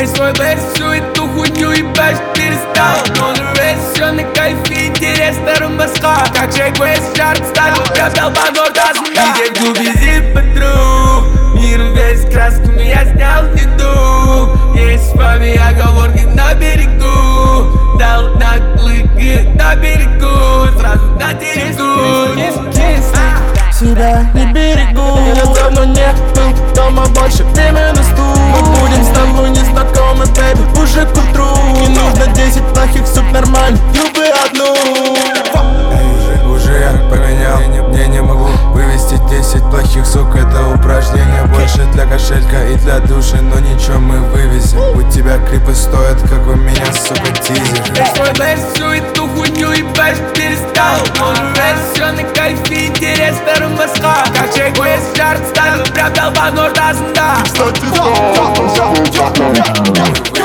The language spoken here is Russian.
Весь свой бэс, всю эту хуйню ебашь перестал. Но на весь все на кайфе, интересно румбаска. Как Джек Уэст, Шарк стал, пропел по нотам. Где в клубе зип-патру, мир весь красками я снял в виду. Есть с вами оговорки на берегу, дал наклыки на берегу, сразу на территорию. Себя не берегу, я давно не был дома, больше время на стул. Мы будем с тобой незнакомы, бэйби, уже к утру. Не нужно 10 плохих, суп нормально, любы одну. Уже я поменял, мне не могу вывести 10 плохих, сук. Это упражнение больше для кошелька и для души, но ничего мы вывезем. У тебя клипы стоят, как у меня, сука, тизер. Весь свой бэс, всю эту хуйню ебашь перестал. Но весь все на кайфе, интересно румбаска. Как Джек Уэст, Шарк стал, пропел по нотам. Кстати,